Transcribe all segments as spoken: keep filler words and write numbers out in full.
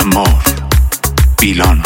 خمار بیلان.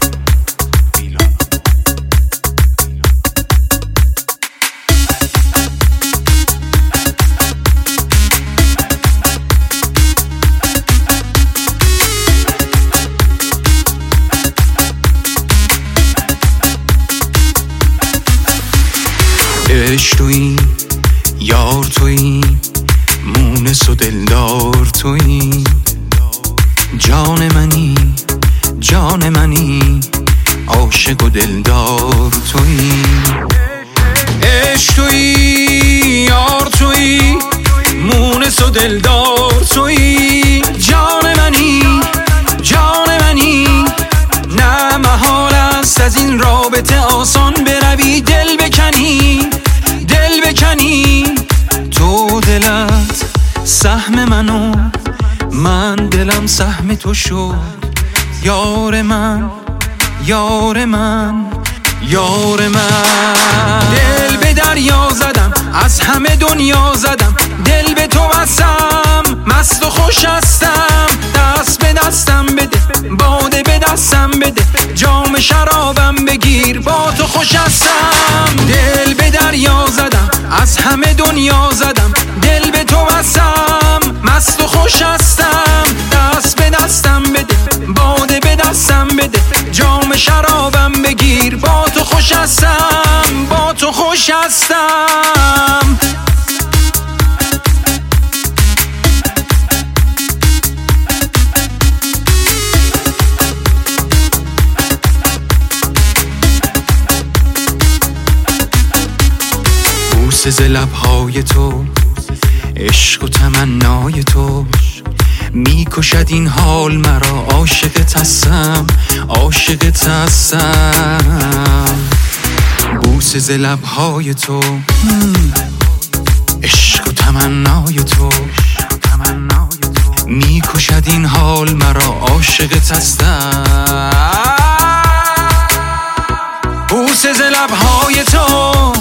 عشق تویی، یار تویی، مونس و دلدار تویی، جان منی جان منی، عاشق و دلدار تویی. عشق تویی، یار تویی، مونس و دلدار تویی، جان منی جان منی. نه محال است از این رابطه آسان بروی، دل بکنی دل بکنی. تو دلت سهم منو، من دلم سهم تو شد. یار من یار من یار من. دل به دریا زدم، از همه دنیا زدم، دل به تو بستم، مست و خوش هستم. دست به دستم بده، باده به دستم بده، جام شرابم بگیر، با تو خوش هستم. دل به دریا زدم، از همه دنیا زدم، دل به تو بستم، مست و خوش هستم. دست به دستم بده، باده به دستم بده، جام شرابم بگیر، با تو خوش هستم با تو خوش هستم. بوسه ز لبهای تو، عشق و تمنای تو، میکشد این حال مرا. عاشقت هستم عاشقت هستم. بوسه ز لبهای تو، عشق و تمنای تو، میکشد این حال مرا. عاشقت هستم. بوسه ز لبهای تو،